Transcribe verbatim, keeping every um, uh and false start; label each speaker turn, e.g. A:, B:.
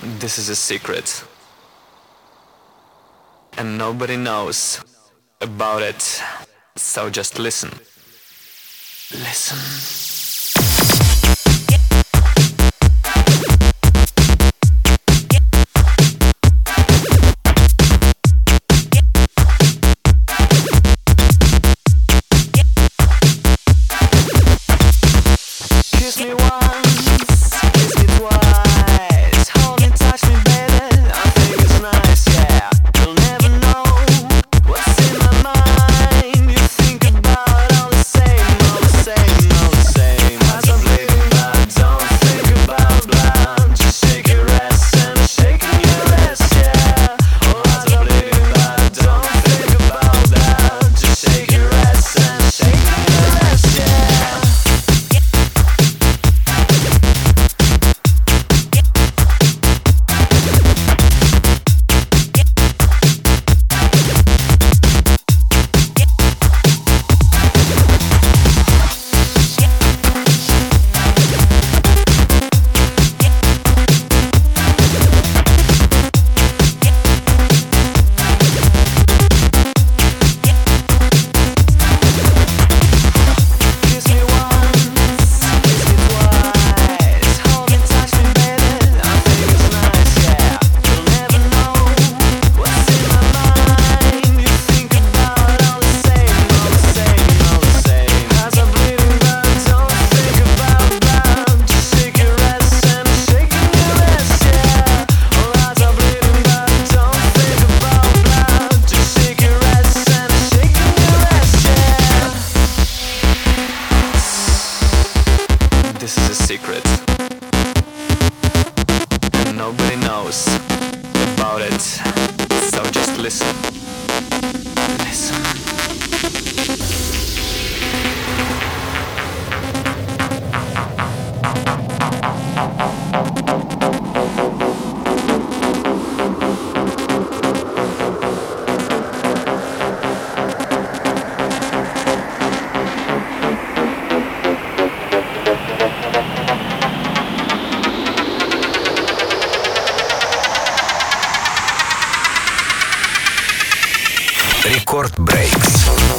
A: This is a secret, and nobody knows about it. So just listen. Listen. Kiss me once, kiss me twice, hold me, touch me, baby, I think it's nice, yeah. You'll never know what's in my mind. You think about all the same, all the same, all the same. As I'm bleeding blood, don't think about blood. Just shake your ass and I'm shaking your ass, yeah. Oh, as I'm bleeding blood, don't think about that. Just shake your ass and I'm shaking your ass, yeah. This is a secret, and nobody knows about it. So just listen. Listen.
B: Рекорд Breaks.